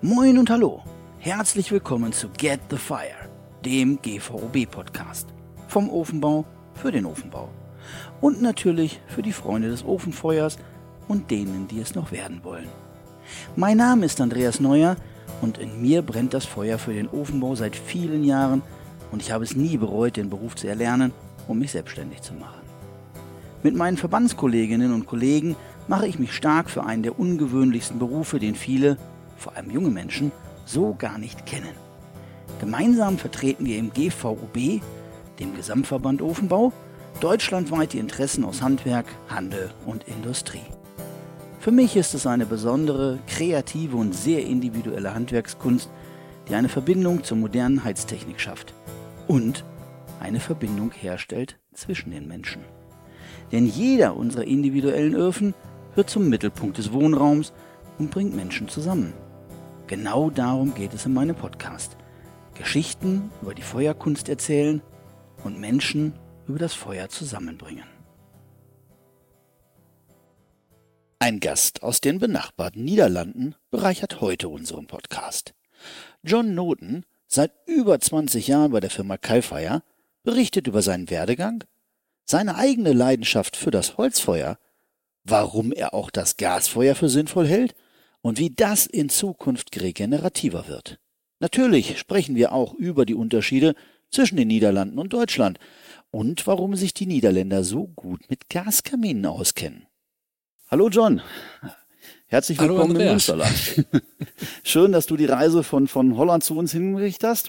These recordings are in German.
Moin und hallo, herzlich willkommen zu Get the Fire, dem GVOB-Podcast. Vom Ofenbau für den Ofenbau. Und natürlich für die Freunde des Ofenfeuers und denen, die es noch werden wollen. Mein Name ist Andreas Neuer und in mir brennt das Feuer für den Ofenbau seit vielen Jahren und ich habe es nie bereut, den Beruf zu erlernen, um mich selbstständig zu machen. Mit meinen Verbandskolleginnen und Kollegen mache ich mich stark für einen der ungewöhnlichsten Berufe, den viele, vor allem junge Menschen, so gar nicht kennen. Gemeinsam vertreten wir im GVOB, dem Gesamtverband Ofenbau, deutschlandweit die Interessen aus Handwerk, Handel und Industrie. Für mich ist es eine besondere, kreative und sehr individuelle Handwerkskunst, die eine Verbindung zur modernen Heiztechnik schafft und eine Verbindung herstellt zwischen den Menschen. Denn jeder unserer individuellen Öfen wird zum Mittelpunkt des Wohnraums und bringt Menschen zusammen. Genau darum geht es in meinem Podcast. Geschichten über die Feuerkunst erzählen und Menschen über das Feuer zusammenbringen. Ein Gast aus den benachbarten Niederlanden bereichert heute unseren Podcast. John Noten, seit über 20 Jahren bei der Firma Calfire, berichtet über seinen Werdegang, seine eigene Leidenschaft für das Holzfeuer, warum er auch das Gasfeuer für sinnvoll hält und wie das in Zukunft regenerativer wird. Natürlich sprechen wir auch über die Unterschiede zwischen den Niederlanden und Deutschland und warum sich die Niederländer so gut mit Gaskaminen auskennen. Hallo John, herzlich willkommen im Münsterland. Schön, dass du die Reise von Holland zu uns hingerichtet hast.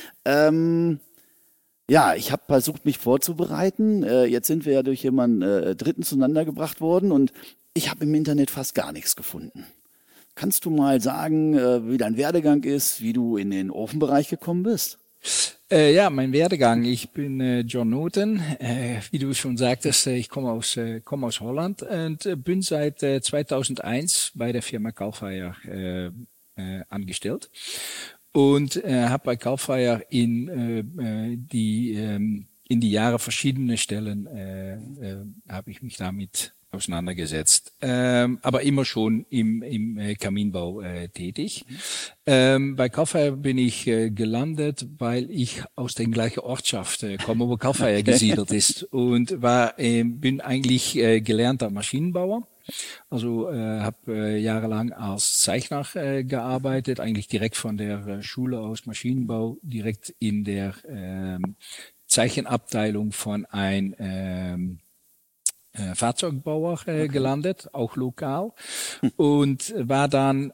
Ja, ich habe versucht, mich vorzubereiten. Jetzt sind wir ja durch jemanden Dritten zueinander gebracht worden und ich habe im Internet fast gar nichts gefunden. Kannst du mal sagen, wie dein Werdegang ist, wie du in den Ofenbereich gekommen bist? Ja, mein Werdegang. Ich bin John Noten. Wie du schon sagtest, ich komme aus Holland und bin seit 2001 bei der Firma Calfire angestellt. Und habe bei Calfire in die Jahre verschiedene Stellen habe ich mich damit auseinandergesetzt, aber immer schon im Kaminbau tätig. Bei Calfire bin ich gelandet, weil ich aus der gleichen Ortschaft komme, wo Calfire gesiedelt ist und bin eigentlich gelernter Maschinenbauer. Also habe jahrelang als Zeichner gearbeitet, eigentlich direkt von der Schule aus Maschinenbau, direkt in der Zeichenabteilung von ein Fahrzeugbauer gelandet, auch lokal, und war dann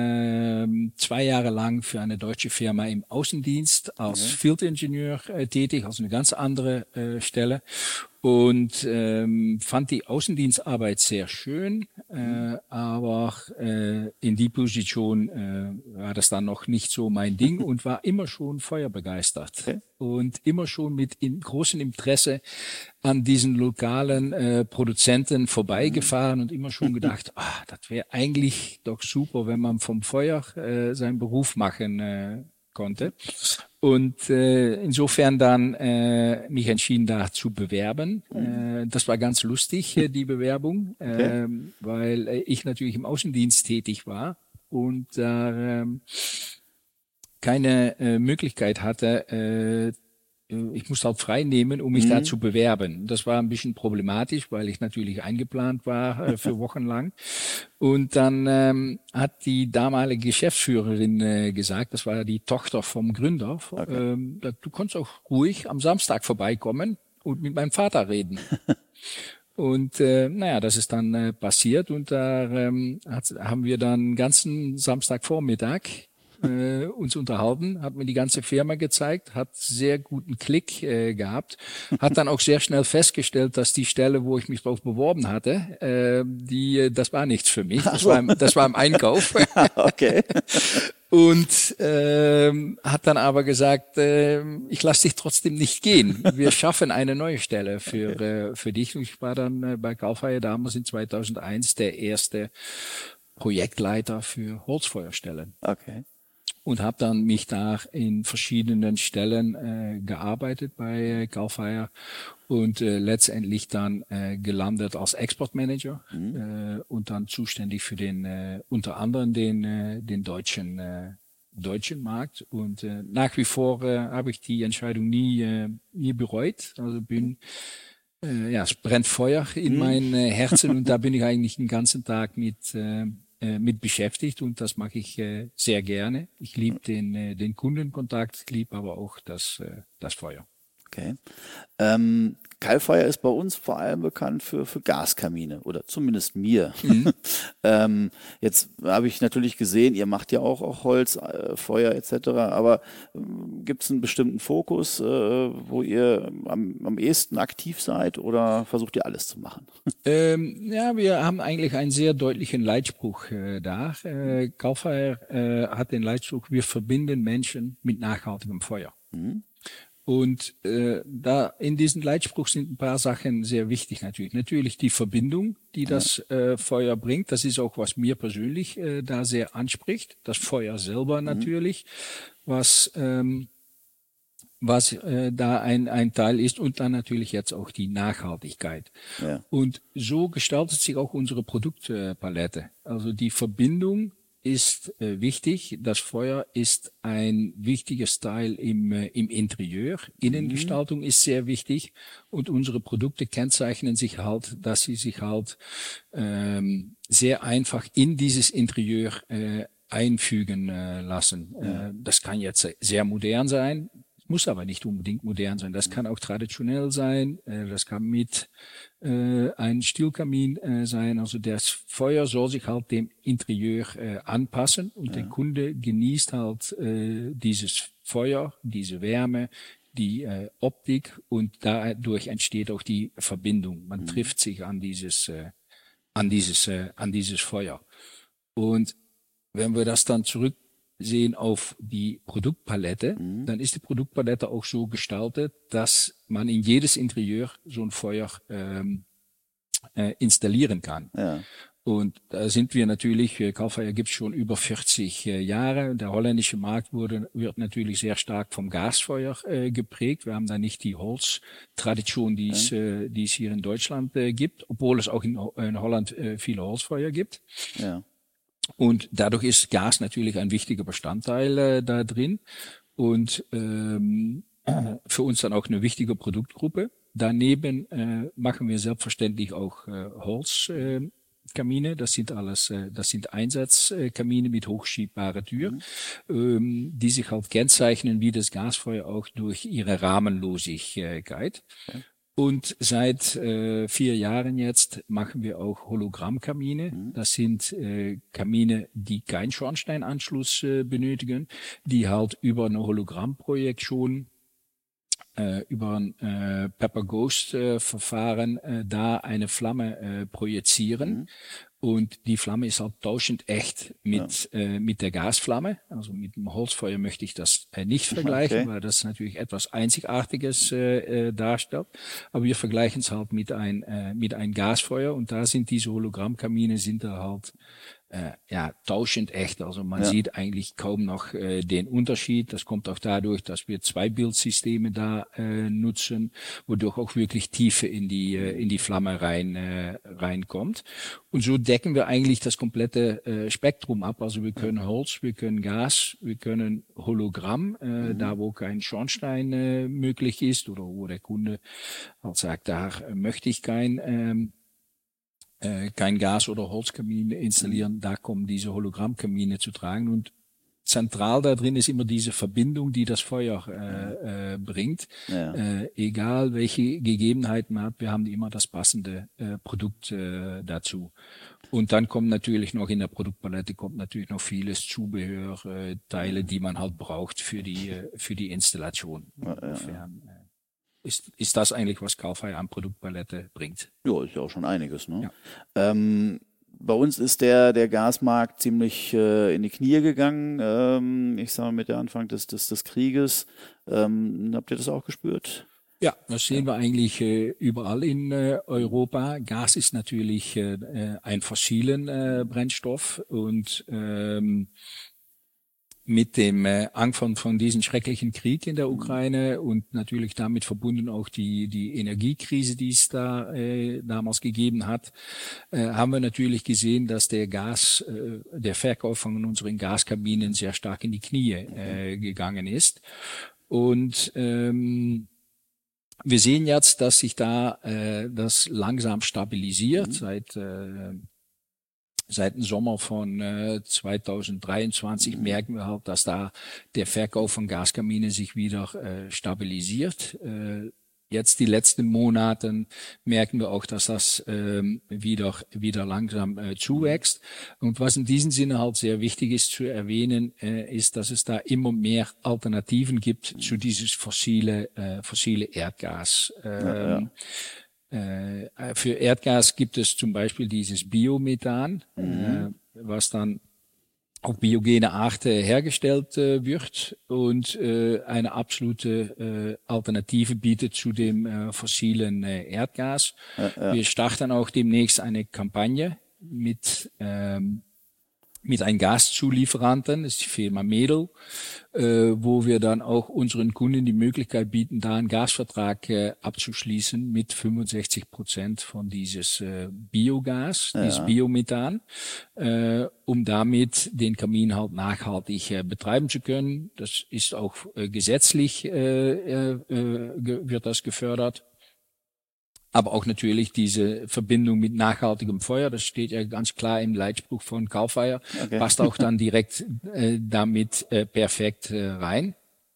2 Jahre lang für eine deutsche Firma im Außendienst als Field-Ingenieur tätig, also eine ganz andere Stelle. Und fand die Außendienstarbeit sehr schön, aber in die Position war das dann noch nicht so mein Ding und war immer schon feuerbegeistert. Okay. Und immer schon mit großem Interesse an diesen lokalen Produzenten vorbeigefahren und immer schon gedacht, das wäre eigentlich doch super, wenn man vom Feuer seinen Beruf machen konnte. Und insofern dann mich entschieden, da zu bewerben. Das war ganz lustig, die Bewerbung, weil ich natürlich im Außendienst tätig war und da keine Möglichkeit hatte, ich musste halt frei nehmen, um mich da zu bewerben. Das war ein bisschen problematisch, weil ich natürlich eingeplant war für wochenlang. Und dann hat die damalige Geschäftsführerin gesagt, das war die Tochter vom Gründer, du kannst auch ruhig am Samstag vorbeikommen und mit meinem Vater reden. Und das ist dann passiert und da haben wir dann den ganzen Samstagvormittag uns unterhalten, hat mir die ganze Firma gezeigt, hat sehr guten Klick gehabt, hat dann auch sehr schnell festgestellt, dass die Stelle, wo ich mich drauf beworben hatte, das war nichts für mich, das war im Einkauf. Okay. Und hat dann aber gesagt, ich lasse dich trotzdem nicht gehen. Wir schaffen eine neue Stelle für dich. Und ich war dann bei Calfire damals in 2001 der erste Projektleiter für Holzfeuerstellen. Okay. und habe dann mich da in verschiedenen Stellen gearbeitet bei CalFire und letztendlich dann gelandet als Exportmanager und dann zuständig für den unter anderem den deutschen Markt. Und nach wie vor habe ich die Entscheidung nie bereut. Also bin es brennt Feuer in mein Herzen und da bin ich eigentlich den ganzen Tag mit beschäftigt und das mache ich sehr gerne. Ich liebe den Kundenkontakt, ich liebe aber auch das Feuer. Okay. CalFire ist bei uns vor allem bekannt für Gaskamine oder zumindest mir. Jetzt habe ich natürlich gesehen, ihr macht ja auch Holz, Feuer etc. Aber gibt es einen bestimmten Fokus, wo ihr am ehesten aktiv seid oder versucht ihr alles zu machen? Wir haben eigentlich einen sehr deutlichen Leitspruch da. CalFire hat den Leitspruch: Wir verbinden Menschen mit nachhaltigem Feuer. Und da in diesem Leitspruch sind ein paar Sachen sehr wichtig natürlich. Natürlich die Verbindung, die das Feuer bringt. Das ist auch, was mir persönlich da sehr anspricht. Das Feuer selber natürlich, was da ein Teil ist. Und dann natürlich jetzt auch die Nachhaltigkeit. Ja. Und so gestaltet sich auch unsere Produktpalette. Also die Verbindung ist wichtig. Das Feuer ist ein wichtiges Teil im Interieur. Innengestaltung ist sehr wichtig und unsere Produkte kennzeichnen sich halt, dass sie sich halt sehr einfach in dieses Interieur einfügen lassen. Das kann jetzt sehr modern sein. Muss aber nicht unbedingt modern sein. Das kann auch traditionell sein. Das kann mit ein Stielkamin sein. Also das Feuer soll sich halt dem Interieur anpassen und der Kunde genießt halt dieses Feuer, diese Wärme, die Optik und dadurch entsteht auch die Verbindung. Man trifft sich an dieses Feuer. Und wenn wir das dann zurücksehen auf die Produktpalette, dann ist die Produktpalette auch so gestaltet, dass man in jedes Interieur so ein Feuer installieren kann. Ja. Und da sind wir natürlich, CalFire gibt's schon über 40 Jahre. Der holländische Markt wird natürlich sehr stark vom Gasfeuer geprägt. Wir haben da nicht die Holztradition, die es hier in Deutschland gibt, obwohl es auch in Holland viele Holzfeuer gibt. Ja. Und dadurch ist Gas natürlich ein wichtiger Bestandteil da drin und für uns dann auch eine wichtige Produktgruppe. Daneben machen wir selbstverständlich auch Holzkamine. Das sind Einsatzkamine mit hochschiebbare Tür, die sich halt kennzeichnen wie das Gasfeuer auch durch ihre Rahmenlosigkeit. Okay. Und seit 4 Jahren jetzt machen wir auch Hologrammkamine. Das sind Kamine, die keinen Schornsteinanschluss benötigen, die halt über ein Hologrammprojektion, über ein Pepper Ghost Verfahren da eine Flamme projizieren. Und die Flamme ist halt tauschend echt mit der Gasflamme. Also mit dem Holzfeuer möchte ich das nicht vergleichen, weil das natürlich etwas Einzigartiges darstellt. Aber wir vergleichen es halt mit ein Gasfeuer und da sind diese Hologrammkamine sind da halt tauschend echt. Also man sieht eigentlich kaum noch den Unterschied. Das kommt auch dadurch, dass wir 2 Bildsysteme da nutzen, wodurch auch wirklich Tiefe in die Flamme reinkommt. Und so decken wir eigentlich das komplette Spektrum ab. Also wir können Holz, wir können Gas, wir können Hologramm, da wo kein Schornstein möglich ist oder wo der Kunde halt sagt, da möchte ich kein Gas- oder Holzkamin installieren, da kommen diese Hologrammkamine zu tragen. Und zentral da drin ist immer diese Verbindung, die das Feuer bringt. Ja. Egal welche Gegebenheiten man hat, wir haben immer das passende Produkt dazu. Und dann kommt natürlich noch in der Produktpalette noch vieles Zubehör, Teile, die man halt braucht für die Installation. Insofern, ist das eigentlich, was CalFire an Produktpalette bringt? Ja, ist ja auch schon einiges, ne? Ja. Bei uns ist der Gasmarkt ziemlich in die Knie gegangen, ich sage mal mit der Anfang des Krieges. Habt ihr das auch gespürt? Ja, das sehen wir eigentlich überall in Europa. Gas ist natürlich ein fossilen Brennstoff und mit dem Anfang von diesem schrecklichen Krieg in der Ukraine und natürlich damit verbunden auch die Energiekrise, die es da damals gegeben hat, haben wir natürlich gesehen, dass der Verkauf von unseren Gaskabinen sehr stark in die Knie gegangen ist. Und wir sehen jetzt, dass sich da das langsam stabilisiert seit dem Sommer von 2023 merken wir halt, dass da der Verkauf von Gaskaminen sich wieder stabilisiert. Jetzt die letzten Monaten merken wir auch, dass das wieder langsam zuwächst. Und was in diesem Sinne halt sehr wichtig ist zu erwähnen, ist, dass es da immer mehr Alternativen gibt zu dieses fossile Erdgas. Für Erdgas gibt es zum Beispiel dieses Biomethan, was dann auf biogene Art hergestellt wird und eine absolute Alternative bietet zu dem fossilen Erdgas. Wir starten auch demnächst eine Kampagne mit einem Gaszulieferanten, das ist die Firma Medel, wo wir dann auch unseren Kunden die Möglichkeit bieten, da einen Gasvertrag abzuschließen mit 65% von dieses Biogas, dieses Biomethan, um damit den Kamin halt nachhaltig betreiben zu können. Das ist auch gesetzlich wird das gefördert. Aber auch natürlich diese Verbindung mit nachhaltigem Feuer, das steht ja ganz klar im Leitspruch von CALFIRE, passt auch dann direkt damit perfekt rein.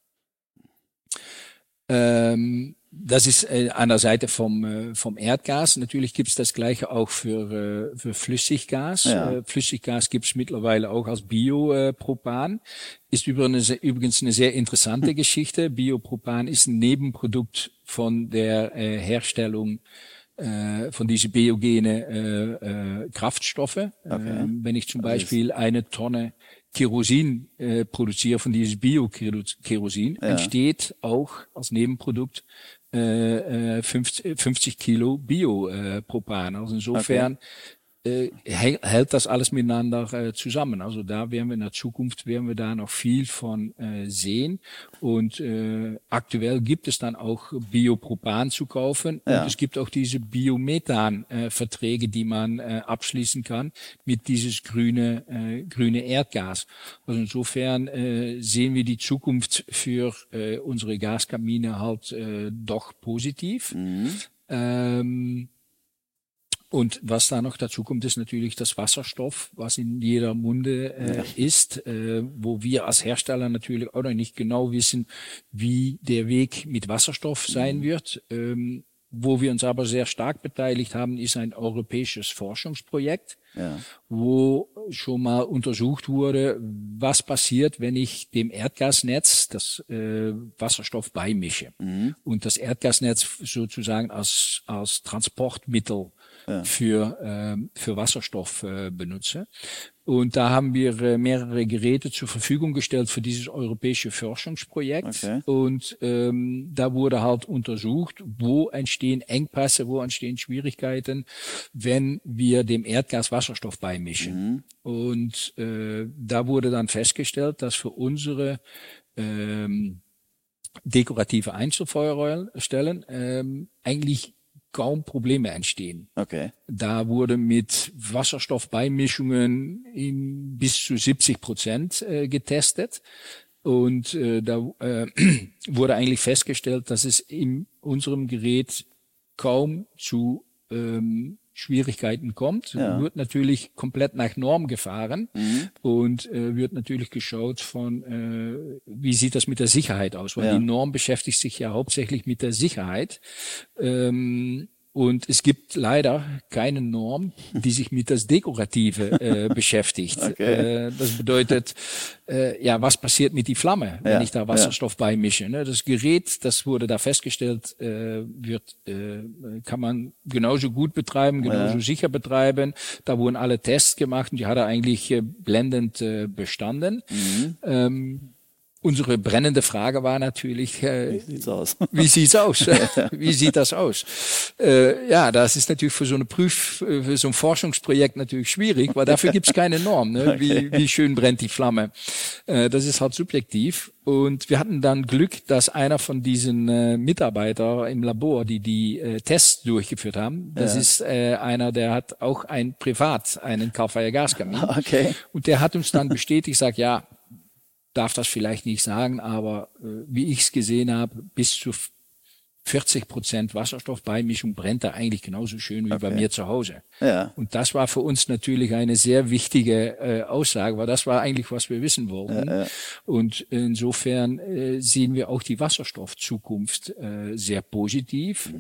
Das ist an der Seite vom Erdgas. Natürlich gibt's das Gleiche auch für Flüssiggas. Flüssiggas gibt's mittlerweile auch als Biopropan. Ist übrigens eine sehr interessante Geschichte. Biopropan ist ein Nebenprodukt von der Herstellung von diese biogene Kraftstoffe. Wenn ich zum Beispiel eine Tonne Kerosin produziere von dieses Bio-Kerosin, entsteht auch als Nebenprodukt 50 Kilo Biopropan. Also insofern hält das alles miteinander zusammen. Also da werden wir in der Zukunft da noch viel von sehen. Und aktuell gibt es dann auch Biopropan zu kaufen. Und es gibt auch diese Biomethan-Verträge, die man abschließen kann mit dieses grüne Erdgas. Also insofern sehen wir die Zukunft für unsere Gaskamine halt doch positiv. Und was da noch dazu kommt, ist natürlich das Wasserstoff, was in jeder Munde ist, wo wir als Hersteller natürlich auch noch nicht genau wissen, wie der Weg mit Wasserstoff sein wird. Wo wir uns aber sehr stark beteiligt haben, ist ein europäisches Forschungsprojekt, wo schon mal untersucht wurde, was passiert, wenn ich dem Erdgasnetz das Wasserstoff beimische und das Erdgasnetz sozusagen als Transportmittel für Wasserstoff benutze. Und da haben wir mehrere Geräte zur Verfügung gestellt für dieses europäische Forschungsprojekt. Und da wurde halt untersucht, wo entstehen Engpässe, wo entstehen Schwierigkeiten, wenn wir dem Erdgas Wasserstoff beimischen. Und da wurde dann festgestellt, dass für unsere dekorative Einzelfeuerstellen eigentlich kaum Probleme entstehen. Da wurde mit Wasserstoffbeimischungen in bis zu 70% getestet. Und da wurde eigentlich festgestellt, dass es in unserem Gerät kaum zu Schwierigkeiten kommt. Wird natürlich komplett nach Norm gefahren und wird natürlich geschaut wie sieht das mit der Sicherheit aus, weil die Norm beschäftigt sich ja hauptsächlich mit der Sicherheit. Und es gibt leider keine Norm, die sich mit das Dekorative beschäftigt. Das bedeutet, was passiert mit die Flamme, wenn ich da Wasserstoff beimische? Ne? Das Gerät, das wurde da festgestellt, kann man genauso gut betreiben, genauso sicher betreiben. Da wurden alle Tests gemacht und die hat er eigentlich blendend bestanden. Unsere brennende Frage war natürlich, Wie sieht's aus? Wie sieht's aus? Wie sieht das aus? Ja, das ist natürlich für so für so ein Forschungsprojekt natürlich schwierig, weil dafür gibt's keine Norm, ne? Okay. Wie schön brennt die Flamme. Das ist halt subjektiv. Und wir hatten dann Glück, dass einer von diesen Mitarbeiter im Labor, die Tests durchgeführt haben, das ist einer, der hat auch privat einen Carfire Gaskamin. Okay. Und der hat uns dann bestätigt, sagt, ja, darf das vielleicht nicht sagen, aber wie ich es gesehen habe, bis zu 40% Wasserstoffbeimischung brennt da eigentlich genauso schön wie bei mir zu Hause. Ja. Und das war für uns natürlich eine sehr wichtige Aussage, weil das war eigentlich, was wir wissen wollten. Ja. Und insofern sehen wir auch die Wasserstoffzukunft sehr positiv.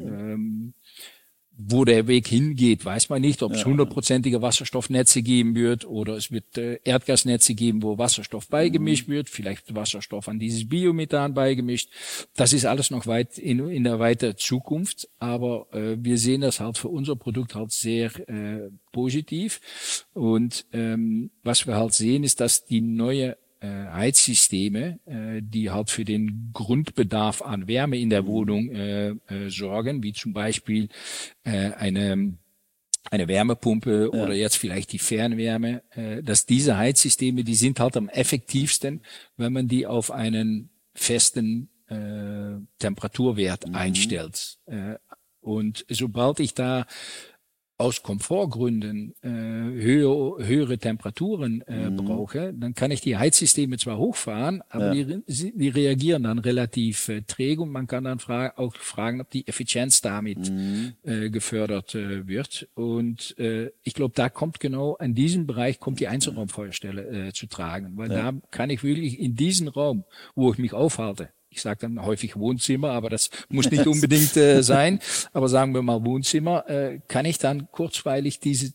Wo der Weg hingeht, weiß man nicht, ob es 100%ige Wasserstoffnetze geben wird oder es wird Erdgasnetze geben, wo Wasserstoff beigemischt wird, vielleicht Wasserstoff an dieses Biomethan beigemischt. Das ist alles noch weit in der weiteren Zukunft, aber wir sehen das halt für unser Produkt halt sehr positiv. Und was wir halt sehen, ist, dass die neue Heizsysteme, die halt für den Grundbedarf an Wärme in der Wohnung sorgen, wie zum Beispiel eine Wärmepumpe oder jetzt vielleicht die Fernwärme, dass diese Heizsysteme, die sind halt am effektivsten, wenn man die auf einen festen Temperaturwert einstellt. Und sobald ich da aus Komfortgründen höhere Temperaturen brauche, dann kann ich die Heizsysteme zwar hochfahren, aber die reagieren dann relativ träge und man kann dann auch fragen, ob die Effizienz damit gefördert wird. Und ich glaube, da kommt genau an diesem Bereich kommt die Einzelraumfeuerstelle zu tragen, weil da kann ich wirklich in diesen Raum, wo ich mich aufhalte, ich sage dann häufig Wohnzimmer, aber das muss nicht unbedingt sein. Aber sagen wir mal Wohnzimmer, kann ich dann kurzweilig diese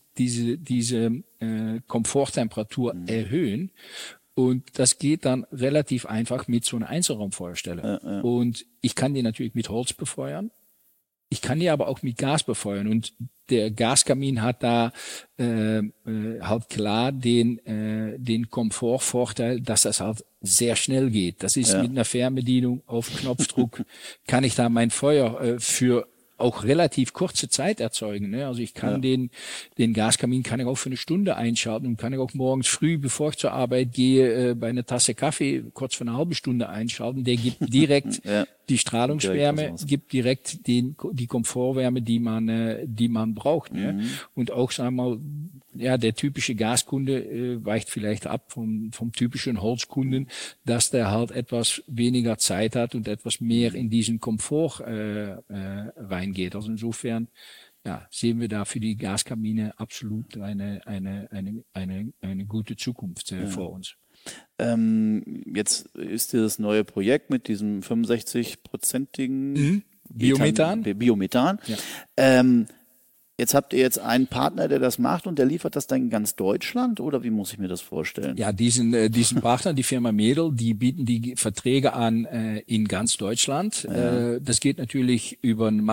Komforttemperatur erhöhen. Und das geht dann relativ einfach mit so einer Einzelraumfeuerstelle. Und ich kann die natürlich mit Holz befeuern. Ich kann die aber auch mit Gas befeuern. Und der Gaskamin hat da halt klar den Komfortvorteil, dass das halt sehr schnell geht. Das ist mit einer Fernbedienung auf Knopfdruck, kann ich da mein Feuer für auch relativ kurze Zeit erzeugen. Ne? Also ich kann den Gaskamin kann ich auch für eine Stunde einschalten und kann ich auch morgens früh, bevor ich zur Arbeit gehe, bei einer Tasse Kaffee kurz für eine halbe Stunde einschalten. Der gibt direkt die Strahlungswärme, gibt direkt die Komfortwärme, die man braucht. Ne? Und auch, sagen wir mal, ja, der typische Gaskunde weicht vielleicht ab vom typischen Holzkunden, dass der halt etwas weniger Zeit hat und etwas mehr in diesen Komfort reingeht. Also insofern sehen wir da für die Gaskamine absolut eine gute Zukunft vor uns. Jetzt ist dieses neue Projekt mit diesem 65-prozentigen Biomethan. Ja. Jetzt habt ihr jetzt einen Partner, der das macht und der liefert das dann in ganz Deutschland oder wie muss ich mir das vorstellen? Ja, diesen Partner, die Firma Medel, die bieten die Verträge an in ganz Deutschland. Das geht natürlich über ein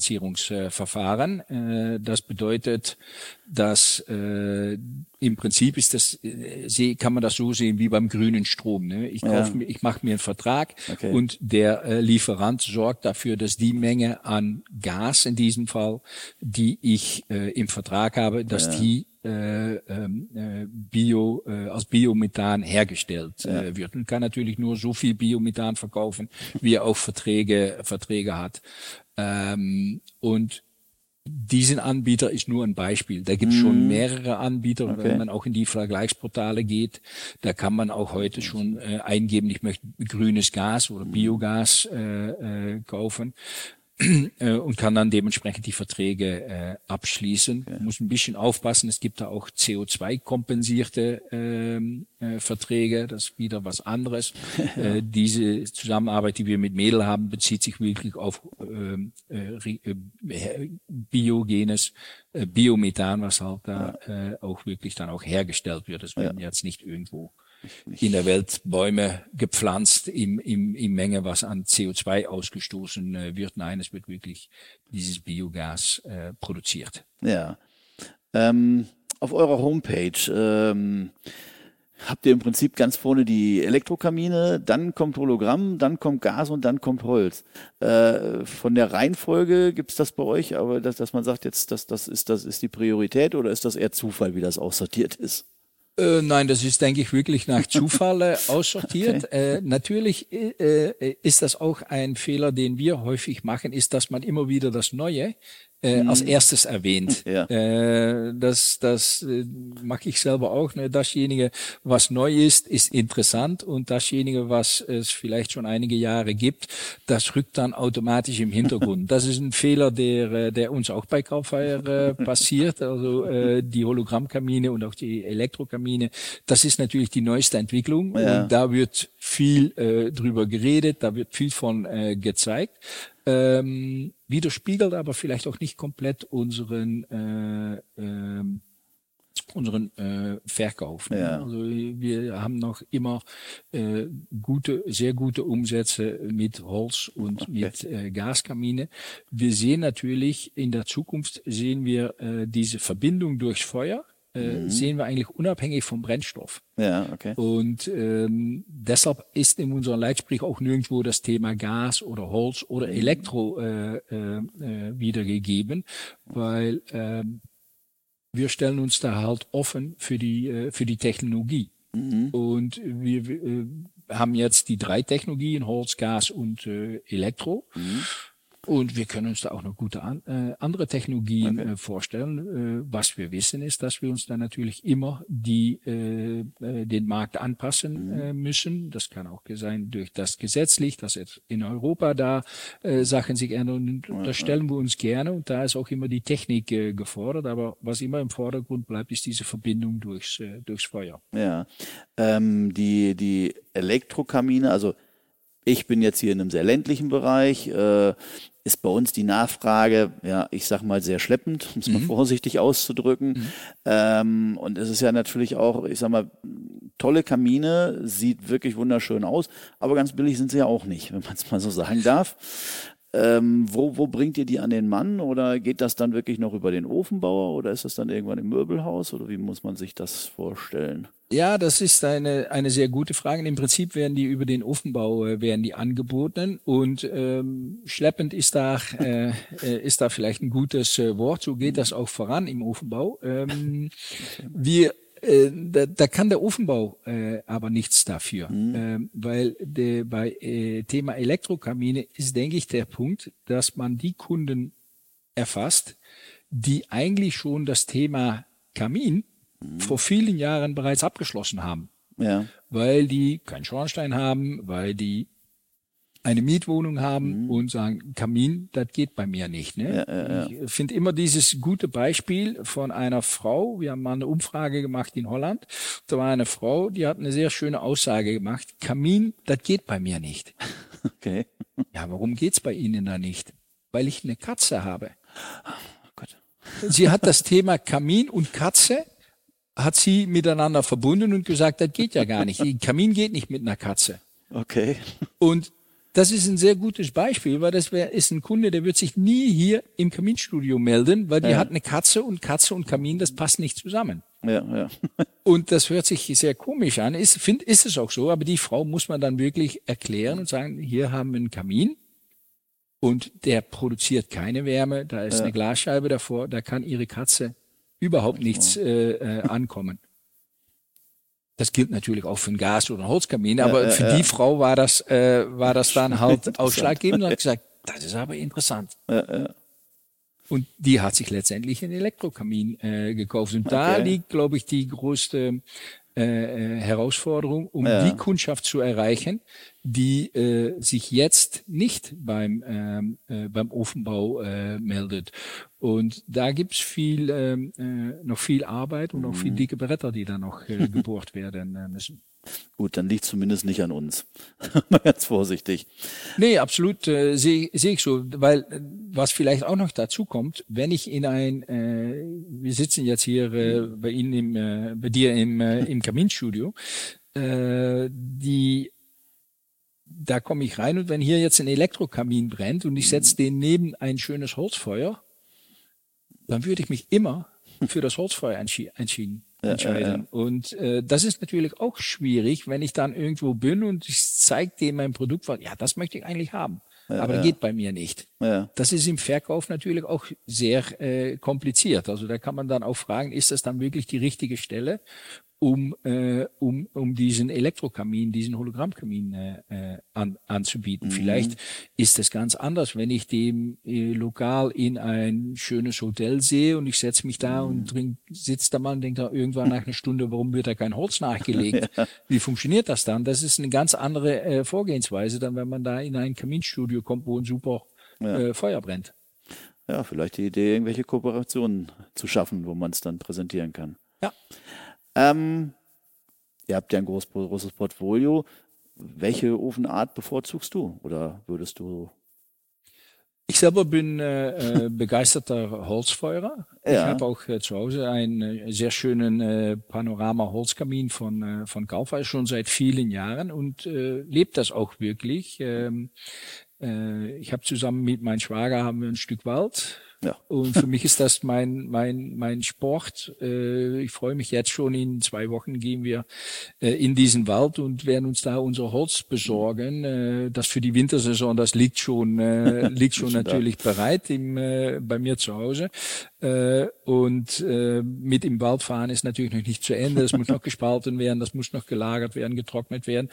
Massenbilanzierungsverfahren. Das bedeutet, dass im Prinzip ist das, kann man das so sehen wie beim grünen Strom. Ne? Ich mache mir einen Vertrag und der Lieferant sorgt dafür, dass die Menge an Gas in diesem Fall, die ich im Vertrag habe, dass die als Biomethan hergestellt wird und kann natürlich nur so viel Biomethan verkaufen, wie er auch Verträge hat. Und diesen Anbieter ist nur ein Beispiel. Da gibt es schon mehrere Anbieter. Wenn man auch in die Vergleichsportale geht, da kann man auch heute schon eingeben, ich möchte grünes Gas oder Biogas kaufen. Und kann dann dementsprechend die Verträge abschließen. Muss ein bisschen aufpassen, es gibt da auch CO2-kompensierte Verträge, das ist wieder was anderes. Diese Zusammenarbeit, die wir mit Medel haben, bezieht sich wirklich auf biogenes Biomethan, was halt da auch wirklich dann auch hergestellt wird. Das werden jetzt nicht irgendwo in der Welt Bäume gepflanzt in Menge, was an CO2 ausgestoßen wird. Nein, es wird wirklich dieses Biogas produziert. Ja. Auf eurer Homepage habt ihr im Prinzip ganz vorne die Elektrokamine, dann kommt Hologramm, dann kommt Gas und dann kommt Holz. Von der Reihenfolge gibt's das bei euch, aber dass man sagt, jetzt das ist die Priorität oder ist das eher Zufall, wie das aussortiert ist? Nein, das ist, denke ich, wirklich nach Zufall aussortiert. Okay. Natürlich ist das auch ein Fehler, den wir häufig machen, ist, dass man immer wieder das Neue als erstes erwähnt. Ja. Das mache ich selber auch. Ne? Dasjenige, was neu ist interessant und dasjenige, was es vielleicht schon einige Jahre gibt, das rückt dann automatisch im Hintergrund. Das ist ein Fehler, der uns auch bei Carfire passiert. Also die Hologrammkamine und auch die Elektrokamine, das ist natürlich die neueste Entwicklung und da wird viel drüber geredet, da wird viel von gezeigt. Widerspiegelt aber vielleicht auch nicht komplett unseren Verkauf. Ja. Also wir haben noch immer sehr gute Umsätze mit Holz und mit Gaskamine. Wir sehen natürlich, in der Zukunft sehen wir diese Verbindung durchs Feuer, sehen wir eigentlich unabhängig vom Brennstoff. Ja, okay. Und deshalb ist in unserem Leitsprich auch nirgendwo das Thema Gas oder Holz oder Elektro wiedergegeben, weil wir stellen uns da halt offen für die Technologie. Und wir haben jetzt die 3 Technologien, Holz, Gas und Elektro. Und wir können uns da auch noch gute andere Technologien vorstellen. Was wir wissen ist, dass wir uns da natürlich immer den Markt anpassen müssen. Das kann auch sein durch das gesetzlich, dass jetzt in Europa da Sachen sich ändern. Und das stellen wir uns gerne. Und da ist auch immer die Technik gefordert. Aber was immer im Vordergrund bleibt, ist diese Verbindung durchs Feuer. Ja, die Elektrokamine, also ich bin jetzt hier in einem sehr ländlichen Bereich, ist bei uns die Nachfrage, ja, ich sag mal sehr schleppend, um es mal vorsichtig auszudrücken. Und es ist ja natürlich auch, ich sag mal, tolle Kamine, sieht wirklich wunderschön aus, aber ganz billig sind sie ja auch nicht, wenn man es mal so sagen darf. Wo bringt ihr die an den Mann oder geht das dann wirklich noch über den Ofenbauer oder ist das dann irgendwann im Möbelhaus oder wie muss man sich das vorstellen? Ja, das ist eine sehr gute Frage. Im Prinzip werden die über den Ofenbau angeboten und schleppend ist da vielleicht ein gutes Wort. So geht das auch voran im Ofenbau. Da kann der Ofenbau aber nichts dafür, weil bei Thema Elektrokamine ist, denke ich, der Punkt, dass man die Kunden erfasst, die eigentlich schon das Thema Kamin vor vielen Jahren bereits abgeschlossen haben. Ja. Weil die keinen Schornstein haben, weil die eine Mietwohnung haben und sagen, Kamin, das geht bei mir nicht. Ne? Ich finde immer dieses gute Beispiel von einer Frau, wir haben mal eine Umfrage gemacht in Holland, da war eine Frau, die hat eine sehr schöne Aussage gemacht, Kamin, das geht bei mir nicht. Okay. Ja, warum geht's bei Ihnen da nicht? Weil ich eine Katze habe. Oh Gott. Sie hat das Thema Kamin und Katze hat sie miteinander verbunden und gesagt, das geht ja gar nicht. Kamin geht nicht mit einer Katze. Okay. Und das ist ein sehr gutes Beispiel, weil das ist ein Kunde, der wird sich nie hier im Kaminstudio melden, weil die hat eine Katze und Kamin, das passt nicht zusammen. Ja. Und das hört sich sehr komisch an, ist es auch so, aber die Frau muss man dann wirklich erklären und sagen, hier haben wir einen Kamin und der produziert keine Wärme, da ist eine Glasscheibe davor, da kann ihre Katze überhaupt nichts ankommen. Das gilt natürlich auch für einen Gas- oder Holzkamin, aber für die Frau war das dann halt ausschlaggebend und hat gesagt, das ist aber interessant. Und die hat sich letztendlich einen Elektrokamin gekauft. Und da liegt, glaube ich, die größte Herausforderung, um die Kundschaft zu erreichen, die sich jetzt nicht beim Ofenbau meldet. Und da gibt's noch viel Arbeit und auch viel dicke Bretter, die da noch gebohrt werden müssen. Gut, dann liegt zumindest nicht an uns. Mal ganz vorsichtig. Nee, absolut sehe ich so, weil was vielleicht auch noch dazu kommt, wenn ich wir sitzen jetzt hier bei Ihnen bei dir im Kaminstudio, da komme ich rein und wenn hier jetzt ein Elektrokamin brennt und ich setze den neben ein schönes Holzfeuer, dann würde ich mich immer für das Holzfeuer entschieden. entscheiden. Und das ist natürlich auch schwierig, wenn ich dann irgendwo bin und ich zeige dem mein Produkt, ja, das möchte ich eigentlich haben, aber geht bei mir nicht. Ja. Das ist im Verkauf natürlich auch sehr kompliziert. Also da kann man dann auch fragen, ist das dann wirklich die richtige Stelle, um diesen Elektrokamin, diesen Hologrammkamin anzubieten. Vielleicht ist es ganz anders, wenn ich dem lokal in ein schönes Hotel sehe und ich setze mich da und sitzt da mal und denkt da irgendwann nach einer Stunde, warum wird da kein Holz nachgelegt? Wie funktioniert das dann? Das ist eine ganz andere Vorgehensweise, dann wenn man da in ein Kaminstudio kommt, wo ein super Feuer brennt. Ja, vielleicht die Idee, irgendwelche Kooperationen zu schaffen, wo man es dann präsentieren kann. Ja. Ihr habt ja ein großes Portfolio. Welche Ofenart bevorzugst du? Oder würdest du? Ich selber bin begeisterter Holzfeuerer. Ja. Ich habe auch zu Hause einen sehr schönen Panorama-Holzkamin von Kaufhaus schon seit vielen Jahren und lebt das auch wirklich. Ich habe zusammen mit meinem Schwager haben wir ein Stück Wald. Ja. Und für mich ist das mein Sport. Ich freue mich jetzt schon, in 2 Wochen gehen wir in diesen Wald und werden uns da unser Holz besorgen. Das für die Wintersaison, das liegt schon natürlich bereit bei mir zu Hause. Und mit im Wald fahren ist natürlich noch nicht zu Ende. Das muss noch gespalten werden, das muss noch gelagert werden, getrocknet werden.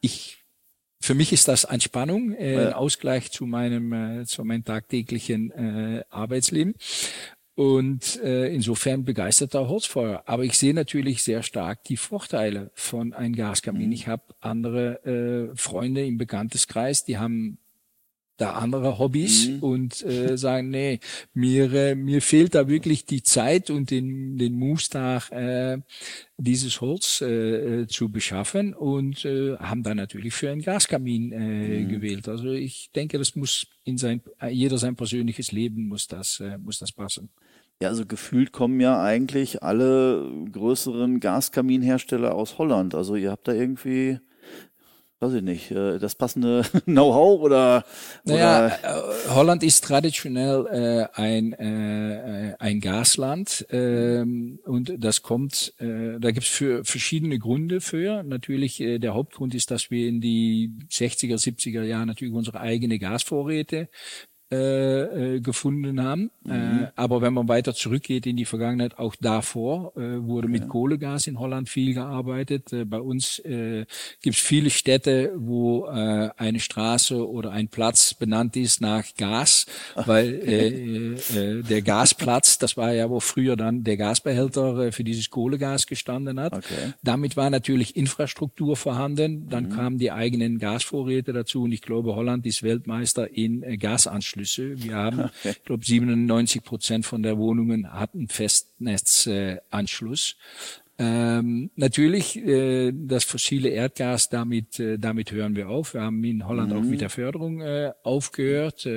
Für mich ist das Entspannung, ein Ausgleich zu meinem tagtäglichen Arbeitsleben. Und insofern begeisterter Holzfeuer. Aber ich sehe natürlich sehr stark die Vorteile von einem Gaskamin. Ich habe andere Freunde im Bekannteskreis, die haben da andere Hobbys und sagen, nee, mir fehlt da wirklich die Zeit und den Mustag, dieses Holz zu beschaffen und haben dann natürlich für einen Gaskamin gewählt. Also ich denke, das muss jeder sein persönliches Leben muss das passen. Ja, also gefühlt kommen ja eigentlich alle größeren Gaskaminhersteller aus Holland. Also ihr habt da irgendwie, weiß ich nicht, das passende Know-how oder? Naja, Holland ist traditionell ein Gasland und das kommt, da gibt's für verschiedene Gründe für. Natürlich, der Hauptgrund ist, dass wir in die 60er, 70er Jahre natürlich unsere eigene Gasvorräte gefunden haben. Aber wenn man weiter zurückgeht in die Vergangenheit, auch davor wurde mit Kohlegas in Holland viel gearbeitet. Bei uns gibt es viele Städte, wo eine Straße oder ein Platz benannt ist nach Gas, weil der Gasplatz, das war ja, wo früher dann der Gasbehälter für dieses Kohlegas gestanden hat. Okay. Damit war natürlich Infrastruktur vorhanden. Dann kamen die eigenen Gasvorräte dazu und ich glaube, Holland ist Weltmeister in Gasanschlüsse. Wir haben, ich glaube, 97% von der Wohnungen hatten Festnetzanschluss. Natürlich, das fossile Erdgas, damit hören wir auf. Wir haben in Holland auch mit der Förderung aufgehört.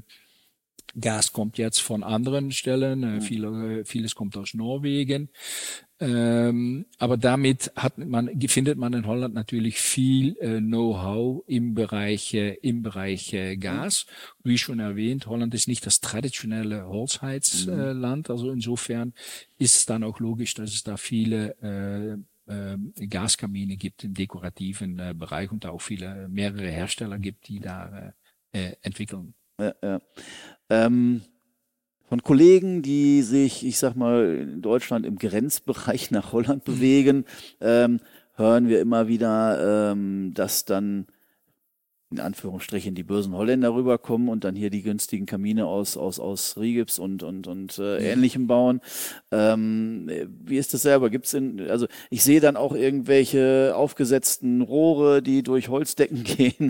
Gas kommt jetzt von anderen Stellen, vieles kommt aus Norwegen. Aber damit findet man in Holland natürlich viel Know-how im Bereich Gas. Wie schon erwähnt, Holland ist nicht das traditionelle Holzheizland. Also insofern ist es dann auch logisch, dass es da viele Gaskamine gibt im dekorativen Bereich und da auch mehrere Hersteller gibt, die da entwickeln. Ja. Von Kollegen, die sich, ich sag mal, in Deutschland im Grenzbereich nach Holland bewegen, hören wir immer wieder, dass dann in Anführungsstrichen die bösen Holländer rüberkommen und dann hier die günstigen Kamine aus Rigips und Ähnlichem bauen. Wie ist das selber? Also ich sehe dann auch irgendwelche aufgesetzten Rohre, die durch Holzdecken gehen.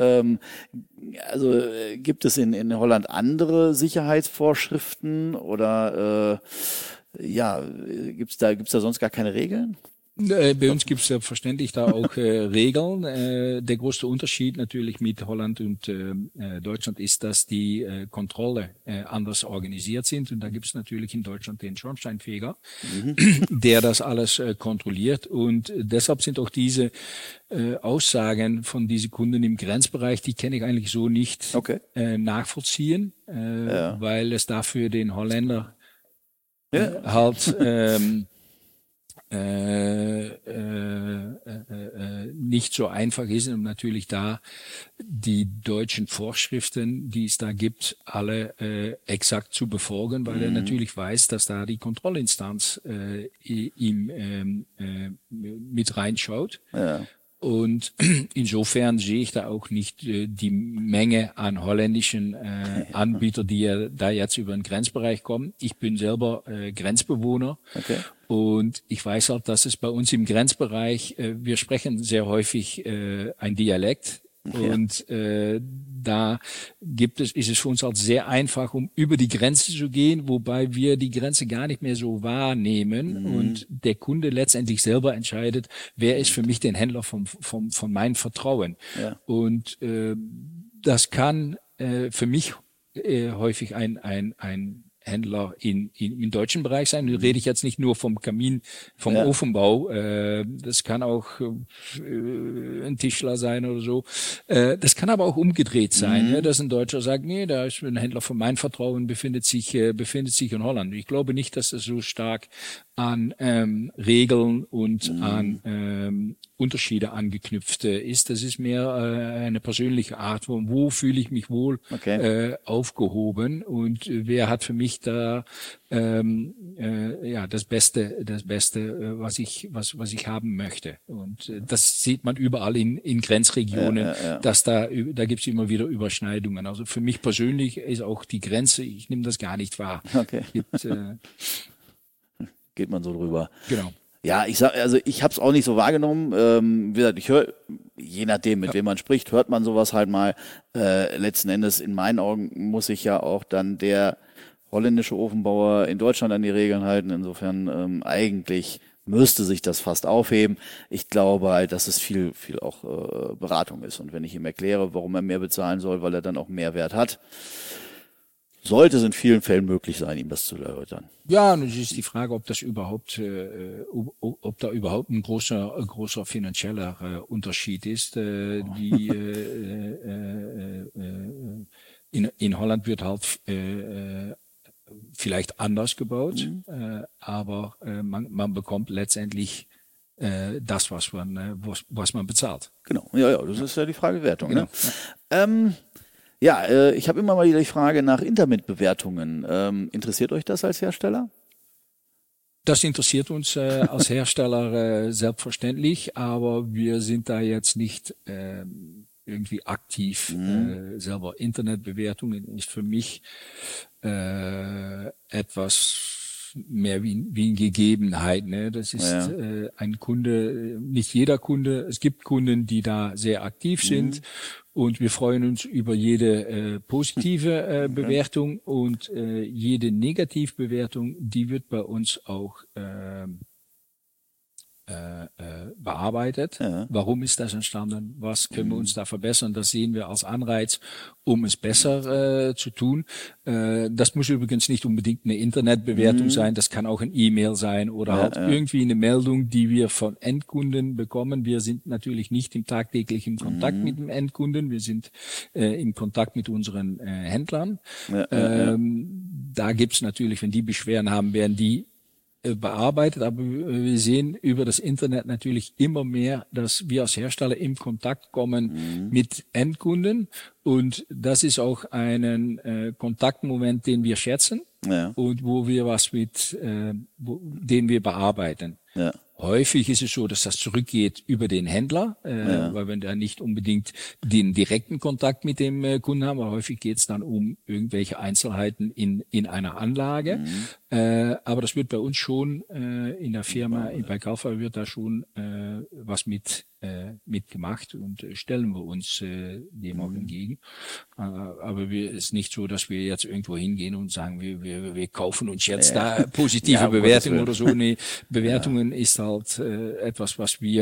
Also gibt es in Holland andere Sicherheitsvorschriften oder gibt's da sonst gar keine Regeln? Bei uns gibt es selbstverständlich da auch Regeln. Der größte Unterschied natürlich mit Holland und Deutschland ist, dass die Kontrolle anders organisiert sind. Und da gibt es natürlich in Deutschland den Schornsteinfeger, der das alles kontrolliert. Und deshalb sind auch diese Aussagen von diesen Kunden im Grenzbereich, die kann ich eigentlich so nicht nachvollziehen, weil es dafür den Holländer halt nicht so einfach ist, um natürlich da die deutschen Vorschriften, die es da gibt, alle exakt zu befolgen, weil er natürlich weiß, dass da die Kontrollinstanz ihm mit reinschaut. Ja. Und insofern sehe ich da auch nicht die Menge an holländischen Anbietern, die da jetzt über den Grenzbereich kommen. Ich bin selber Grenzbewohner. Okay. Und ich weiß halt, dass es bei uns im Grenzbereich, wir sprechen sehr häufig ein Dialekt. Okay. Und da ist es für uns halt sehr einfach, um über die Grenze zu gehen, wobei wir die Grenze gar nicht mehr so wahrnehmen und der Kunde letztendlich selber entscheidet, wer ist für mich den Händler von meinem Vertrauen. Ja. Und das kann für mich häufig ein Händler im deutschen Bereich sein. Da rede ich jetzt nicht nur vom Ofenbau. Das kann auch ein Tischler sein oder so. Das kann aber auch umgedreht sein, ja, dass ein Deutscher sagt, nee, da ist ein Händler von meinem Vertrauen, befindet sich in Holland. Ich glaube nicht, dass das so stark an Regeln und an Unterschiede angeknüpft ist. Das ist mehr eine persönliche Art, wo fühle ich mich wohl aufgehoben und wer hat für mich da das Beste, was ich haben möchte. Und das sieht man überall in Grenzregionen, dass da gibt's immer wieder Überschneidungen. Also für mich persönlich ist auch die Grenze, ich nehme das gar nicht wahr. Okay. Geht man so drüber. Genau. Ja, ich habe es auch nicht so wahrgenommen. Wie gesagt, ich höre, je nachdem, mit wem man spricht, hört man sowas halt mal. Letzten Endes, in meinen Augen, muss sich ja auch dann der holländische Ofenbauer in Deutschland an die Regeln halten. Insofern eigentlich müsste sich das fast aufheben. Ich glaube halt, dass es viel auch Beratung ist. Und wenn ich ihm erkläre, warum er mehr bezahlen soll, weil er dann auch mehr Wert hat, sollte es in vielen Fällen möglich sein, ihm das zu erläutern. Ja, und es ist die Frage, ob das überhaupt, ob da überhaupt ein großer finanzieller Unterschied ist. In Holland wird halt vielleicht anders gebaut, aber man bekommt letztendlich das, was man bezahlt. Genau, ja, das ist ja die Frage Wertung. Genau. Ne? Ich habe immer mal wieder die Frage nach Internetbewertungen. Interessiert euch das als Hersteller? Das interessiert uns als Hersteller selbstverständlich, aber wir sind da jetzt nicht irgendwie aktiv selber. Internetbewertungen ist für mich etwas mehr wie eine Gegebenheit. Ne? Das ist ein Kunde, nicht jeder Kunde. Es gibt Kunden, die da sehr aktiv sind. Und wir freuen uns über jede positive Bewertung und jede Negativbewertung, die wird bei uns auch bearbeitet. Ja. Warum ist das entstanden? Was können wir uns da verbessern? Das sehen wir als Anreiz, um es besser zu tun. Das muss übrigens nicht unbedingt eine Internetbewertung sein. Das kann auch ein E-Mail sein oder irgendwie eine Meldung, die wir von Endkunden bekommen. Wir sind natürlich nicht im tagtäglichen Kontakt mit dem Endkunden. Wir sind in Kontakt mit unseren Händlern. Da gibt's natürlich, wenn die Beschwerden haben, werden die bearbeitet, aber wir sehen über das Internet natürlich immer mehr, dass wir als Hersteller in Kontakt kommen mit Endkunden und das ist auch ein Kontaktmoment, den wir schätzen und wo wir was den wir bearbeiten. Ja. Häufig ist es so, dass das zurückgeht über den Händler, weil wir da nicht unbedingt den direkten Kontakt mit dem Kunden haben, aber häufig geht es dann um irgendwelche Einzelheiten in einer Anlage. Aber das wird bei uns schon in der Firma, bei Kaufhaus wird da schon was mitgemacht und stellen wir uns dem auch entgegen. Aber es ist nicht so, dass wir jetzt irgendwo hingehen und sagen, wir kaufen uns jetzt da positive Bewertungen oder so. Nee, Bewertungen ist halt etwas, was wir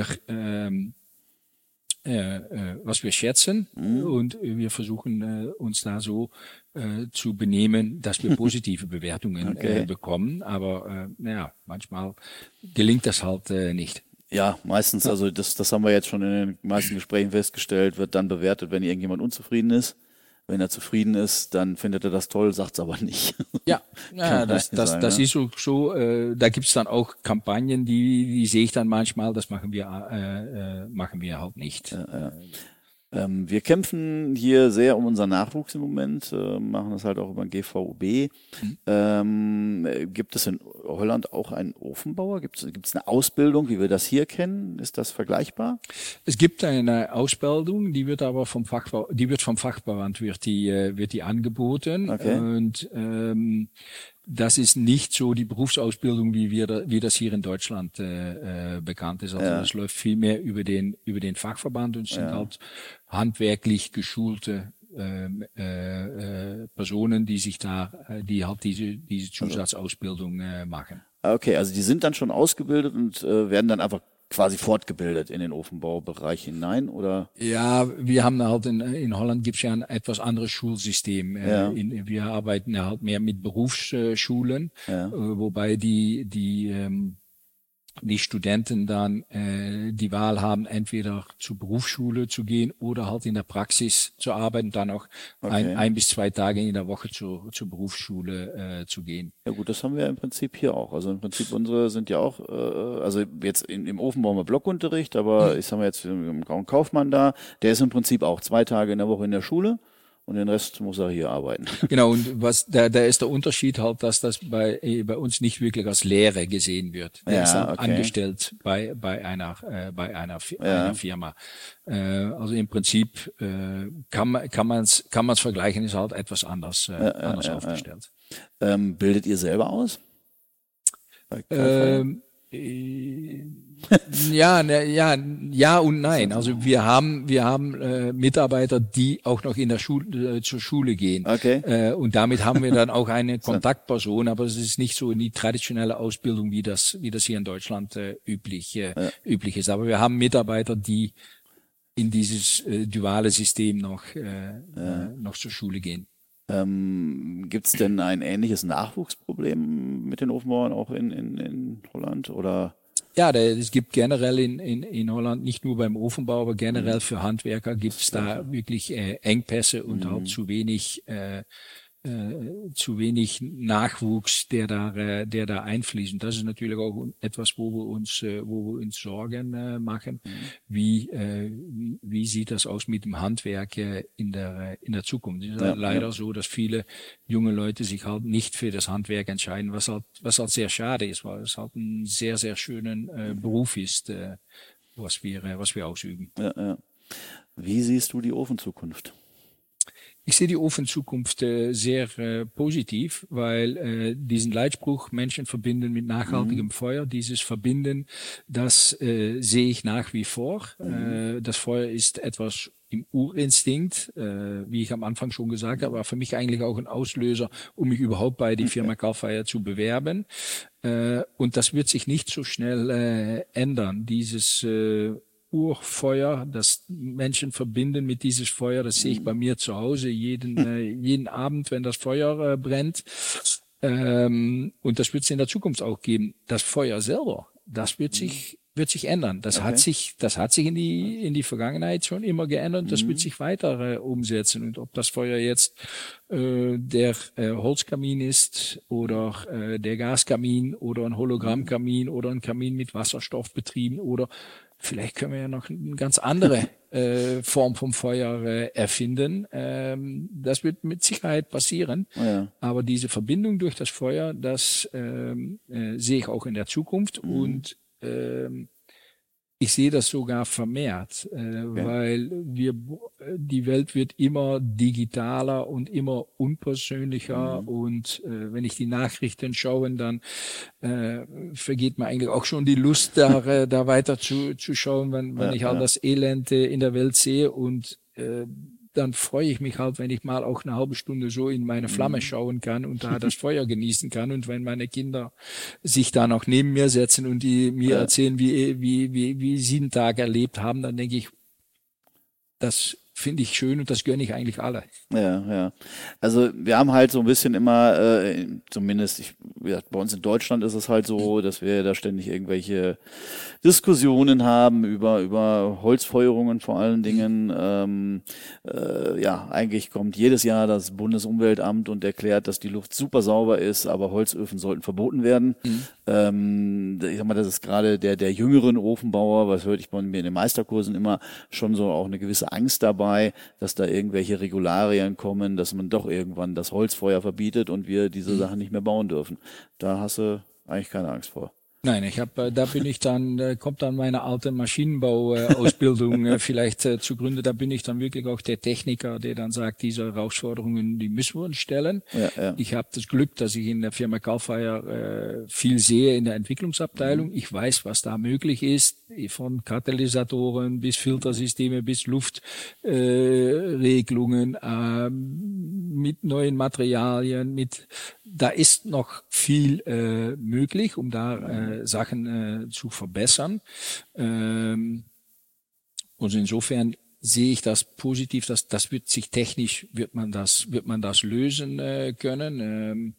schätzen und wir versuchen uns da so zu benehmen, dass wir positive Bewertungen bekommen. Aber manchmal gelingt das halt nicht. Ja, meistens, also das haben wir jetzt schon in den meisten Gesprächen festgestellt, wird dann bewertet, wenn irgendjemand unzufrieden ist. Wenn er zufrieden ist, dann findet er das toll, sagt's aber nicht. Ja, das sein, ist so, da gibt's dann auch Kampagnen, die sehe ich dann manchmal, das machen wir halt nicht. Wir kämpfen hier sehr um unseren Nachwuchs im Moment, machen das halt auch über den GVOB. Gibt es in Holland auch einen Ofenbauer? Gibt es eine Ausbildung, wie wir das hier kennen? Ist das vergleichbar? Es gibt eine Ausbildung, die wird aber vom Fachverband wird die angeboten. Okay. Und das ist nicht so die Berufsausbildung, wie das hier in Deutschland bekannt ist. Also das läuft viel mehr über den Fachverband und sind halt handwerklich geschulte Personen, die halt diese Zusatzausbildung machen. Okay, also die sind dann schon ausgebildet und werden dann einfach quasi fortgebildet in den Ofenbaubereich hinein, oder? Ja, wir haben halt in Holland gibt's ja ein etwas anderes Schulsystem. Wir arbeiten ja halt mehr mit Berufsschulen, wobei die Studenten dann die Wahl haben, entweder zur Berufsschule zu gehen oder halt in der Praxis zu arbeiten, dann auch ein bis 2 Tage in der Woche zur Berufsschule zu gehen. Ja gut, das haben wir im Prinzip hier auch. Also im Prinzip unsere sind ja auch, also jetzt im Ofenbau haben wir Blockunterricht, aber ich sag mal jetzt im Grauen Kaufmann da, der ist im Prinzip auch 2 Tage in der Woche in der Schule. Und den Rest muss er hier arbeiten. Genau, und da ist der Unterschied halt, dass das bei uns nicht wirklich als Lehre gesehen wird. Der ist dann angestellt bei einer Firma. Also im Prinzip kann man's vergleichen, ist halt etwas anders aufgestellt. Bildet ihr selber aus? Ja und nein. Also wir haben Mitarbeiter, die auch noch in der zur Schule gehen. Okay. Und damit haben wir dann auch eine Kontaktperson, aber es ist nicht so die traditionelle Ausbildung, wie das hier in Deutschland üblich ist. Aber wir haben Mitarbeiter, die in dieses duale System noch zur Schule gehen. Gibt's denn ein ähnliches Nachwuchsproblem mit den Ofenbauern auch in Holland, oder? Ja, es gibt generell in Holland, nicht nur beim Ofenbau, aber generell für Handwerker gibt's da wirklich Engpässe und auch zu wenig Nachwuchs, der da einfließt. Und das ist natürlich auch etwas, wo wir uns Sorgen machen. Wie sieht das aus mit dem Handwerk in der Zukunft? Es ist leider so, dass viele junge Leute sich halt nicht für das Handwerk entscheiden, was halt sehr schade ist, weil es halt ein sehr, sehr schönen Beruf ist, was wir ausüben. Ja. Wie siehst du die Ofenzukunft? Ich sehe die Ofenzukunft sehr positiv, weil diesen Leitspruch Menschen verbinden mit nachhaltigem Feuer, dieses Verbinden, das sehe ich nach wie vor. Das Feuer ist etwas im Urinstinkt, wie ich am Anfang schon gesagt habe, war für mich eigentlich auch ein Auslöser, um mich überhaupt bei die Firma CALFIRE zu bewerben. Und das wird sich nicht so schnell ändern. Dieses Urfeuer, das Menschen verbinden mit dieses Feuer, das sehe ich bei mir zu Hause jeden Abend, wenn das Feuer brennt. Und das wird es in der Zukunft auch geben. Das Feuer selber, das wird sich ändern. Das hat sich in die Vergangenheit schon immer geändert und das wird sich weiter umsetzen. Und ob das Feuer jetzt der Holzkamin ist oder der Gaskamin oder ein Hologrammkamin oder ein Kamin mit Wasserstoff betrieben oder vielleicht können wir ja noch eine ganz andere Form vom Feuer erfinden. Das wird mit Sicherheit passieren. Ja. Aber diese Verbindung durch das Feuer, das sehe ich auch in der Zukunft. Und ich sehe das sogar vermehrt, weil die Welt wird immer digitaler und immer unpersönlicher und wenn ich die Nachrichten schaue, dann vergeht mir eigentlich auch schon die Lust, da weiter zu schauen, wenn ich halt das Elend in der Welt sehe und dann freue ich mich halt, wenn ich mal auch eine halbe Stunde so in meine Flamme schauen kann und da das Feuer genießen kann. Und wenn meine Kinder sich da noch neben mir setzen und die mir erzählen, wie sie den Tag erlebt haben, dann denke ich, das finde ich schön und das gönne ich eigentlich alle. Ja, ja. Also wir haben halt so ein bisschen immer, zumindest bei uns in Deutschland ist es halt so, dass wir da ständig irgendwelche Diskussionen haben über Holzfeuerungen vor allen Dingen. Ja, eigentlich kommt jedes Jahr das Bundesumweltamt und erklärt, dass die Luft super sauber ist, aber Holzöfen sollten verboten werden. Ich sag mal, das ist gerade der jüngeren Ofenbauer, was hörte ich bei mir in den Meisterkursen immer, schon so auch eine gewisse Angst dabei, dass da irgendwelche Regularien kommen, dass man doch irgendwann das Holzfeuer verbietet und wir diese Sachen nicht mehr bauen dürfen. Da hast du eigentlich keine Angst vor. Nein, da bin ich dann, kommt dann meine alte Maschinenbau-Ausbildung vielleicht zugrunde. Da bin ich dann wirklich auch der Techniker, der dann sagt, diese Herausforderungen, die müssen wir uns stellen. Ja. Ich habe das Glück, dass ich in der Firma Calfire viel sehe in der Entwicklungsabteilung. Ich weiß, was da möglich ist, von Katalysatoren bis Filtersysteme bis Luftregelungen, mit neuen Materialien, da ist noch viel möglich, um da Sachen zu verbessern. Und insofern sehe ich das positiv, dass das wird sich technisch wird man das lösen können.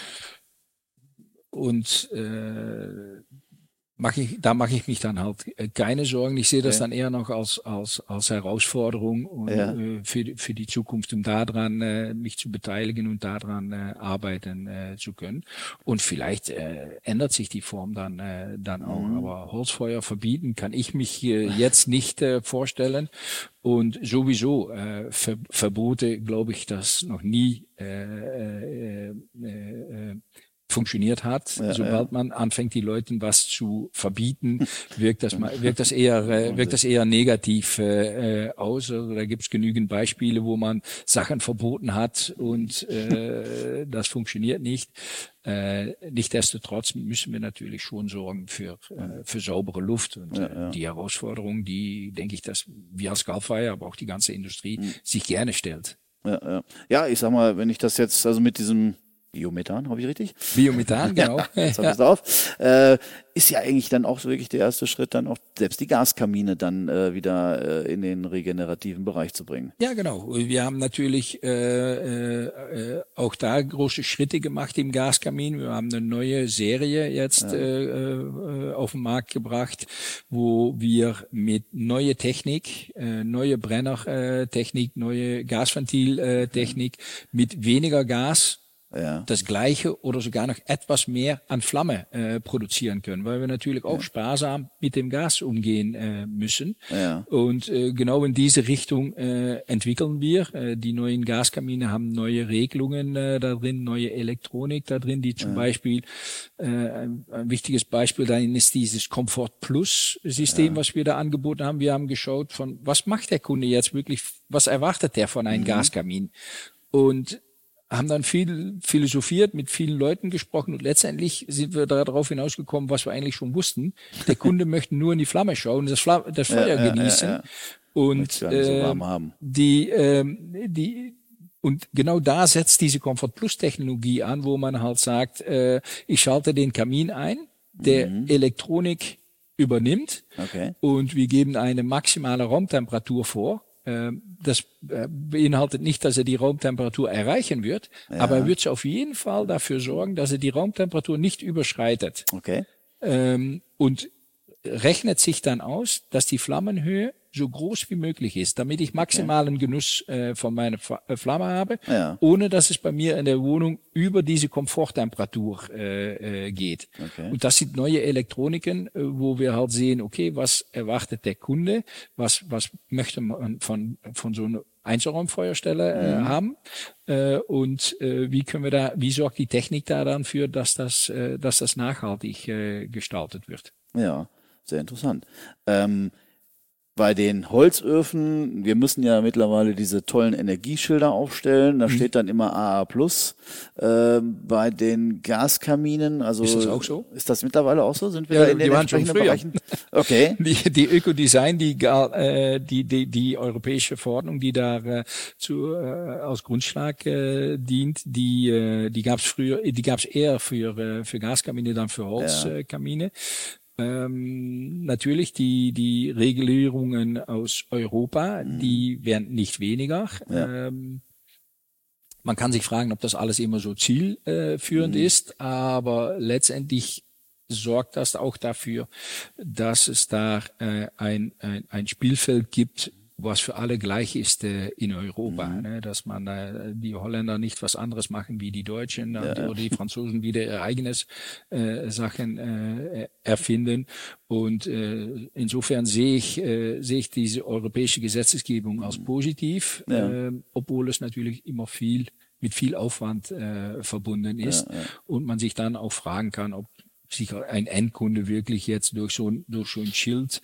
Da mache ich mich dann halt keine Sorgen. Ich sehe das dann eher noch als Herausforderung und für die Zukunft, um daran mich zu beteiligen und daran arbeiten zu können. Und vielleicht ändert sich die Form dann auch. Aber Holzfeuer verbieten kann ich mich jetzt nicht vorstellen. Und sowieso Verbote, glaube ich, das noch nie funktioniert hat. Sobald man anfängt, die Leuten was zu verbieten, wirkt das eher negativ aus. Also da gibt es genügend Beispiele, wo man Sachen verboten hat und das funktioniert nicht. Nichtsdestotrotz müssen wir natürlich schon sorgen für saubere Luft und die Herausforderung, die, denke ich, dass wir als Calfire, aber auch die ganze Industrie sich gerne stellt. Ja, ich sag mal, wenn ich das jetzt, also mit diesem Biomethan, habe ich richtig? Biomethan, genau. Jetzt habe ich es auf. Ist ja eigentlich dann auch so wirklich der erste Schritt, dann auch selbst die Gaskamine dann wieder in den regenerativen Bereich zu bringen. Ja, genau. Wir haben natürlich auch da große Schritte gemacht im Gaskamin. Wir haben eine neue Serie jetzt auf den Markt gebracht, wo wir mit neue Technik, neue Brennertechnik, neue Gasventiltechnik mit weniger Gas das Gleiche oder sogar noch etwas mehr an Flamme produzieren können, weil wir natürlich auch sparsam mit dem Gas umgehen müssen. Und genau in diese Richtung entwickeln wir. Die neuen Gaskamine haben neue Regelungen da drin, neue Elektronik da drin, die zum Beispiel, ein wichtiges Beispiel dahin ist dieses Comfort Plus System, was wir da angeboten haben. Wir haben geschaut was macht der Kunde jetzt wirklich, was erwartet der von einem Gaskamin? Und haben dann viel philosophiert, mit vielen Leuten gesprochen und letztendlich sind wir darauf hinausgekommen, was wir eigentlich schon wussten. Der Kunde möchte nur in die Flamme schauen, das Feuer genießen und so warm haben. Und genau da setzt diese Comfort Plus Technologie an, wo man halt sagt, ich schalte den Kamin ein, der Elektronik übernimmt und wir geben eine maximale Raumtemperatur vor. Das beinhaltet nicht, dass er die Raumtemperatur erreichen wird, aber er wird auf jeden Fall dafür sorgen, dass er die Raumtemperatur nicht überschreitet. Und rechnet sich dann aus, dass die Flammenhöhe so groß wie möglich ist, damit ich maximalen Genuss von meiner Flamme habe, ohne dass es bei mir in der Wohnung über diese Komforttemperatur geht. Und das sind neue Elektroniken, wo wir halt sehen, okay, was erwartet der Kunde, was möchte man von so einer Einzelraumfeuerstelle haben und wie sorgt die Technik da dann für, dass das nachhaltig gestaltet wird. Ja, sehr interessant. Bei den Holzöfen, wir müssen ja mittlerweile diese tollen Energieschilder aufstellen, da steht dann immer AA+. Bei den Gaskaminen, also ist das auch so? Ist das mittlerweile auch so? Sind wir da in den entsprechenden Bereichen? Okay. Die Ökodesign, die europäische Verordnung, die da als Grundschlag dient, die gab's früher, die gab's eher für Gaskamine, dann für Holzkamine. Natürlich die Regulierungen aus Europa, die werden nicht weniger. Ja. Man kann sich fragen, ob das alles immer so zielführend ist, aber letztendlich sorgt das auch dafür, dass es da ein Spielfeld gibt, was für alle gleich ist in Europa, ne? Dass man die Holländer nicht was anderes machen wie die Deutschen oder die Franzosen wieder ihr eigenes Sachen erfinden. Und insofern sehe ich diese europäische Gesetzgebung als positiv, obwohl es natürlich immer mit viel Aufwand verbunden ist und man sich dann auch fragen kann, ob sich ein Endkunde wirklich jetzt durch so ein Schild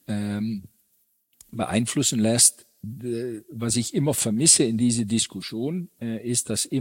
beeinflussen lässt. Was ich immer vermisse in diese Diskussion, ist, dass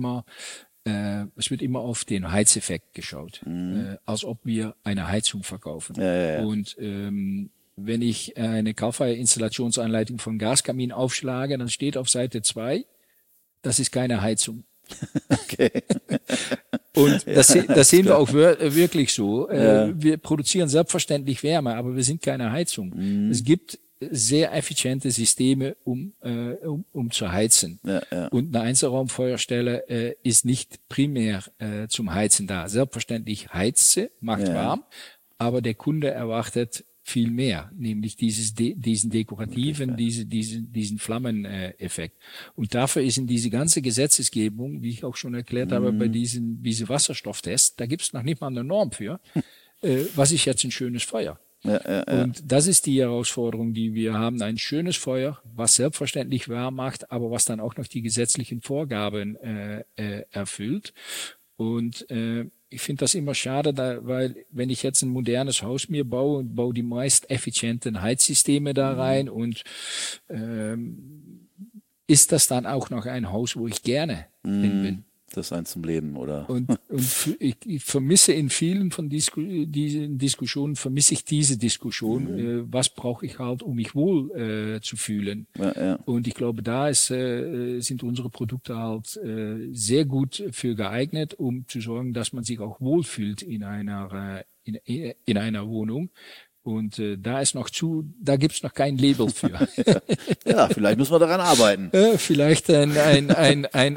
es wird immer auf den Heizeffekt geschaut, als ob wir eine Heizung verkaufen. Ja. Und wenn ich eine Calfire-Installationsanleitung von Gaskamin aufschlage, dann steht auf Seite 2, das ist keine Heizung. Okay. Und das sehen wir auch wirklich so. Wir produzieren selbstverständlich Wärme, aber wir sind keine Heizung. Es gibt sehr effiziente Systeme, um zu heizen. Ja. Und eine Einzelraumfeuerstelle ist nicht primär zum Heizen da. Selbstverständlich heizt sie, macht warm, aber der Kunde erwartet viel mehr, nämlich diesen dekorativen, diesen Flammeneffekt. Und dafür ist in diese ganze Gesetzesgebung, wie ich auch schon erklärt habe, bei diese Wasserstofftest, da gibt es noch nicht mal eine Norm für. Was ist jetzt ein schönes Feuer? Ja. Und das ist die Herausforderung, die wir haben. Ein schönes Feuer, was selbstverständlich warm macht, aber was dann auch noch die gesetzlichen Vorgaben erfüllt. Und ich finde das immer schade, weil wenn ich jetzt ein modernes Haus mir baue und baue die meist effizienten Heizsysteme da rein und ist das dann auch noch ein Haus, wo ich gerne drin bin? Das ist eins zum Leben, oder? Und ich vermisse in vielen von diesen Diskussionen, vermisse ich diese Diskussion. Was brauche ich halt, um mich wohl zu fühlen? Ja. Und ich glaube, da sind unsere Produkte halt sehr gut für geeignet, um zu sorgen, dass man sich auch wohlfühlt in einer Wohnung. Und da gibt's noch kein Label für. Ja, vielleicht müssen wir daran arbeiten. Vielleicht ein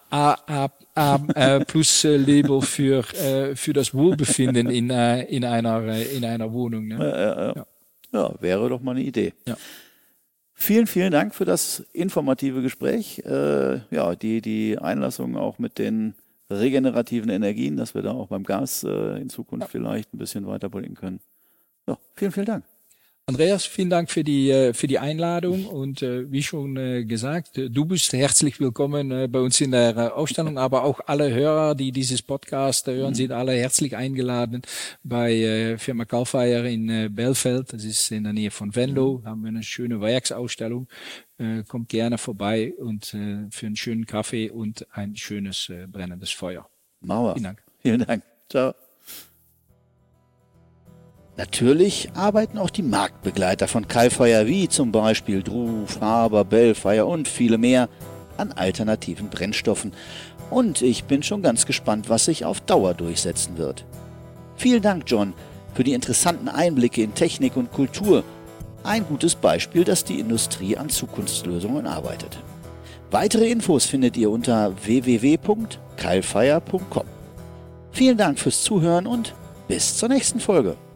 A plus Label für das Wohlbefinden in einer Wohnung. Ne? Ja, wäre doch mal eine Idee. Ja. Vielen, vielen Dank für das informative Gespräch. Die Einlassung auch mit den regenerativen Energien, dass wir da auch beim Gas in Zukunft vielleicht ein bisschen weiterbringen können. Ja, vielen, vielen Dank. Andreas, vielen Dank für die Einladung und wie schon gesagt, du bist herzlich willkommen bei uns in der Ausstellung, aber auch alle Hörer, die dieses Podcast hören, sind alle herzlich eingeladen bei Firma Calfire in Belfeld. Das ist in der Nähe von Venlo. Da haben wir eine schöne Werksausstellung. Kommt gerne vorbei und für einen schönen Kaffee und ein schönes brennendes Feuer. Mauer. Vielen Dank. Vielen Dank. Ciao. Natürlich arbeiten auch die Marktbegleiter von Calfire wie zum Beispiel Druh, Faber, Belfire und viele mehr an alternativen Brennstoffen. Und ich bin schon ganz gespannt, was sich auf Dauer durchsetzen wird. Vielen Dank, John, für die interessanten Einblicke in Technik und Kultur. Ein gutes Beispiel, dass die Industrie an Zukunftslösungen arbeitet. Weitere Infos findet ihr unter www.calfire.com. Vielen Dank fürs Zuhören und bis zur nächsten Folge.